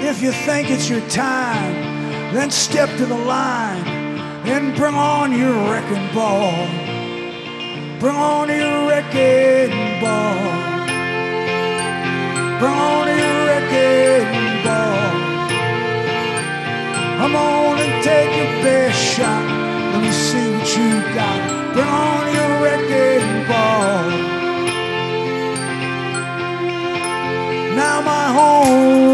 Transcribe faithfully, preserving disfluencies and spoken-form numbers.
If you think it's your time, then step to the line and bring on your wrecking ball. Bring on your wrecking ball. Bring on